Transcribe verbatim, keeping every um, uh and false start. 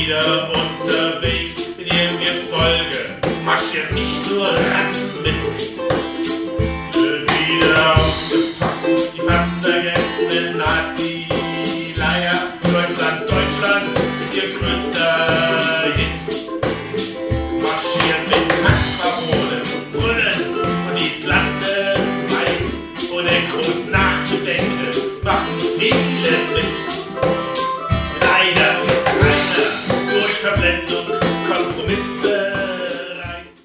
wieder unterwegs in ihrem Gefolge. Marschiert nicht nur Ratten mit